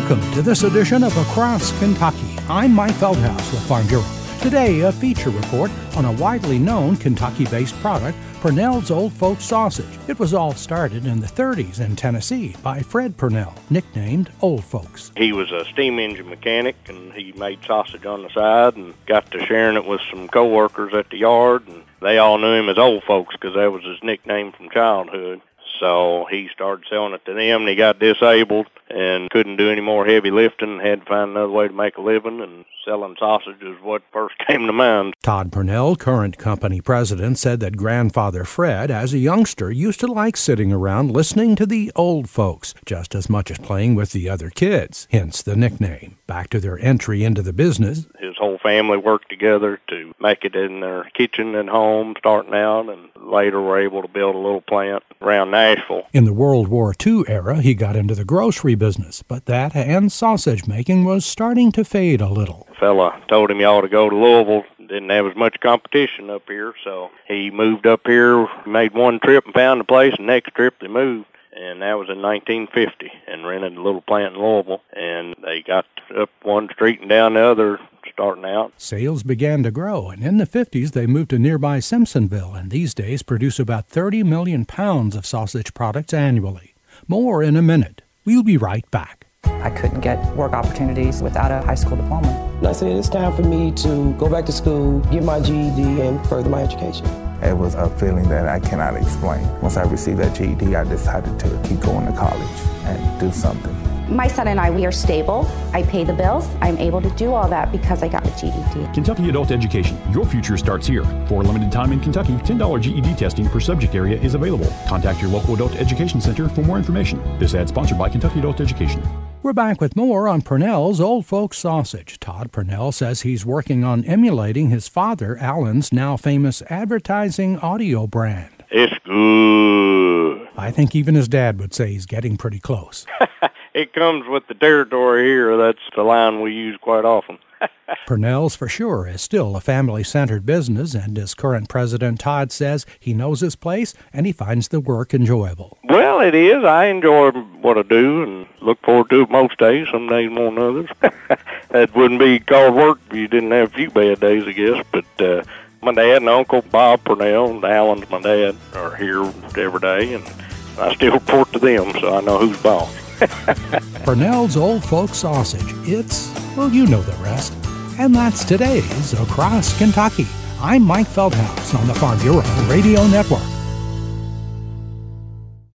Welcome to this edition of Across Kentucky. I'm Mike Feldhaus with Farm Bureau. Today, a feature report on a widely known Kentucky-based product, Purnell's Old Folks Sausage. It was all started in the 30s in Tennessee by Fred Purnell, nicknamed Old Folks. He was a steam engine mechanic, and he made sausage on the side and got to sharing it with some co-workers at the yard, and they all knew him as Old Folks because that was his nickname from childhood. So he started selling it to them, and he got disabled and couldn't do any more heavy lifting, had to find another way to make a living, and selling sausage is what first came to mind. Todd Purnell, current company president, said that grandfather Fred, as a youngster, used to like sitting around listening to the old folks just as much as playing with the other kids, hence the nickname. Back to their entry into the business. His whole family worked together to make it in their kitchen at home, starting out, and later were able to build a little plant around Nashville. In the World War II era, he got into the grocery business, but that and sausage making was starting to fade a little. A fella told him he ought to go to Louisville. Didn't have as much competition up here, so he moved up here, made one trip and found a place, and next trip they moved. And that was in 1950, and rented a little plant in Louisville, and they got up one street and down the other, starting out. Sales began to grow, and in the 50s they moved to nearby Simpsonville, and these days produce about 30 million pounds of sausage products annually. More in a minute. We'll be right back. I couldn't get work opportunities without a high school diploma. I said it's time for me to go back to school, get my GED, and further my education. It was a feeling that I cannot explain. Once I received that GED, I decided to keep going to college and do something. My son and I, we are stable. I pay the bills. I'm able to do all that because I got a GED. Kentucky Adult Education. Your future starts here. For a limited time in Kentucky, $10 GED testing per subject area is available. Contact your local adult education center for more information. This ad sponsored by Kentucky Adult Education. We're back with more on Purnell's Old Folks Sausage. Todd Purnell says he's working on emulating his father, Alan's now famous advertising audio brand. It's good. I think even his dad would say he's getting pretty close. It comes with the territory here. That's the line we use quite often. Purnell's, for sure, is still a family-centered business, and his current president, Todd, says he knows his place and he finds the work enjoyable. Well, it is. I enjoy what I do and look forward to it most days, some days more than others. That wouldn't be called work if you didn't have a few bad days, I guess. But my dad and Uncle Bob Purnell, and Alan's my dad, are here every day, and I still report to them, so I know who's boss. Purnell's Old Folks Sausage. It's, well, you know the rest. And that's today's Across Kentucky. I'm Mike Feldhaus on the Farm Bureau Radio Network.